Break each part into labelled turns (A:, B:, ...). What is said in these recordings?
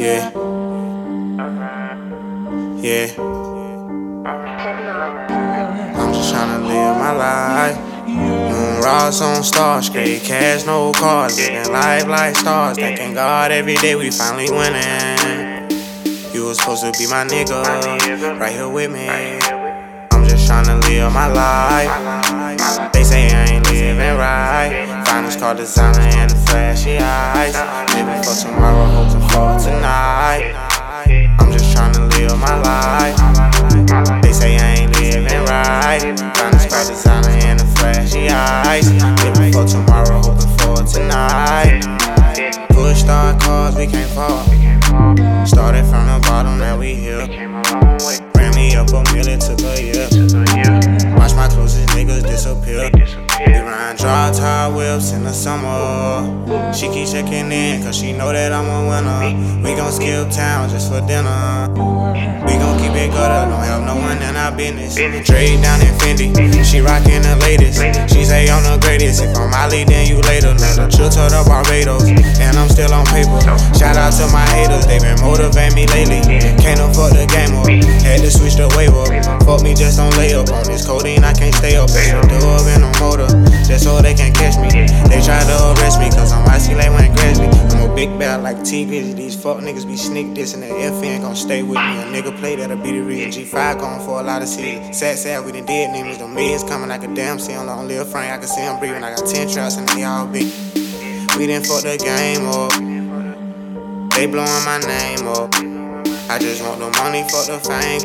A: Yeah. Yeah. I'm just tryna live my life. Moon rocks on stars, straight cash, no cars. Living life like stars, thanking God every day we finally winning. You was supposed to be my nigga, right here with me. I'm just tryna live my life. They say I ain't living right. Finest car designer and the flashy eyes. Living for tomorrow, hoping for tonight. I'm just tryna live my life. They say I ain't living right. Finest car designer and the flashy eyes. Living for tomorrow, hoping for tonight. Push start cars, we can't fall. Started from the bottom, now we here. Ran me up a million, took a year. Watch my closest niggas disappear. We ride drop top whips in the summer. She keep checking in, cause she know that I'm a winner. We gon' skip town just for dinner. We gon' keep it gutter, don't have no one in our business. Trade down in Fendi, she rockin' the latest. She say I'm the greatest, if I'm Molly then you later. Another trip to the Barbados, and I'm still on paper. Shout out to my haters, they been motivating me lately. Can't afford the game up, had to switch the wave up. Fuck me, just don't lay up on this codeine, I can't stay up. They should do up in a motor, just so they can catch me. They try to arrest me, cause I'm icy like when Grizzly. I'm a big bad like T-Grizzly, these fuck niggas be sneak dissing. That FN gon' stay with me. A nigga play that'll be the real G5 going for a lot of cities. Sad, we done dead niggas, the millions coming like a damn see. I'm long live Frank, I can see him breathing. I got 10 traps and they all big. We done fuck the game up, they blowing my name up. I just want the money, fuck the fame,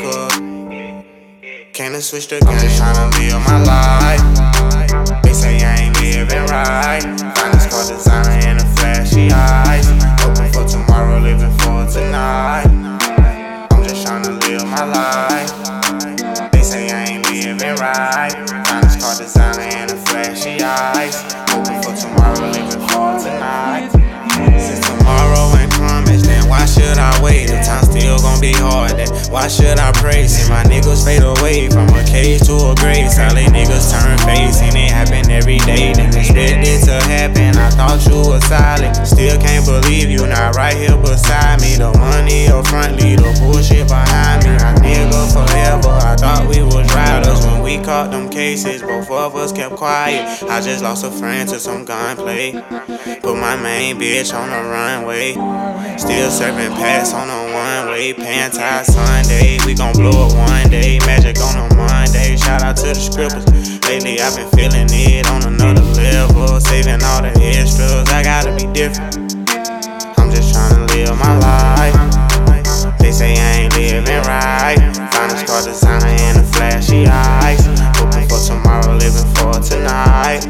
A: cause can't switch the game. I'm just tryna live my life. They say I ain't living right. Finest car designer and the flashy eyes. Hoping for tomorrow, living for tonight. I'm just tryna live my life. They say I ain't living right. Finest car designer and the flashy eyes. Hoping for tomorrow, living for tonight. Since tomorrow ain't promised, then why should I wait? The time still gon' be hard, then why should I pray? See my niggas fade away from a cage to a grave. Solid niggas turn face, and it happen every day. Didn't expect it to happen, I thought you was solid. Still can't believe you not right here beside me. The money up front, leave the bullshit behind me. I nigga forever, I thought we was riders. When we caught them cases, both of us kept quiet. I just lost a friend to some gunplay. Put my main bitch on the runway. Still serving pass on the one-way. Pantai Sunday, we gon' blow up one day. Magic on a Monday. Shout out to the scribbles. Lately I've been feeling it on another level. Saving all the extras, I gotta be different. I'm just tryna live my life. They say I ain't living right. Finest car designer and the flashy eyes. Hoping for tomorrow, living for tonight.